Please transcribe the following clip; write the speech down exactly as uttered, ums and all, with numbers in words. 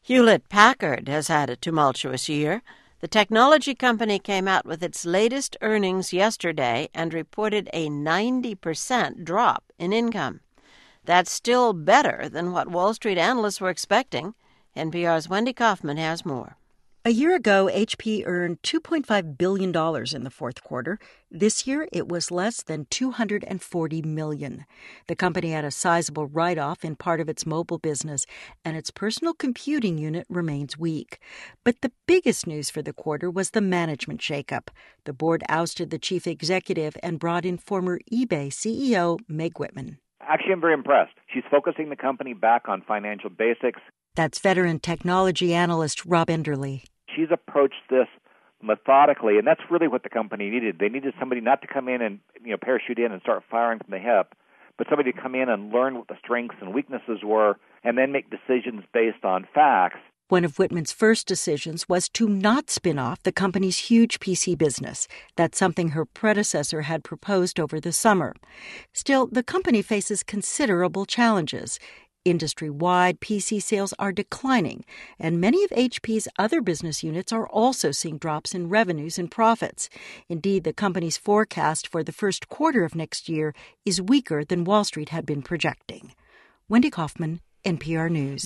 Hewlett-Packard has had a tumultuous year. The technology company came out with its latest earnings yesterday and reported a ninety percent drop in income. That's still better than what Wall Street analysts were expecting. N P R's Wendy Kaufman has more. A year ago, H P earned two point five billion dollars in the fourth quarter. This year, it was less than two hundred forty million dollars. The company had a sizable write-off in part of its mobile business, and its personal computing unit remains weak. But the biggest news for the quarter was the management shakeup. The board ousted the chief executive and brought in former eBay C E O Meg Whitman. Actually, I'm very impressed. She's focusing the company back on financial basics. That's veteran technology analyst Rob Enderle. She's approached this methodically, and that's really what the company needed. They needed somebody not to come in and, you know, parachute in and start firing from the hip, but somebody to come in and learn what the strengths and weaknesses were and then make decisions based on facts. One of Whitman's first decisions was to not spin off the company's huge P C business. That's something her predecessor had proposed over the summer. Still, the company faces considerable challenges. Industry-wide, P C sales are declining, and many of H P's other business units are also seeing drops in revenues and profits. Indeed, the company's forecast for the first quarter of next year is weaker than Wall Street had been projecting. Wendy Kaufman, N P R News.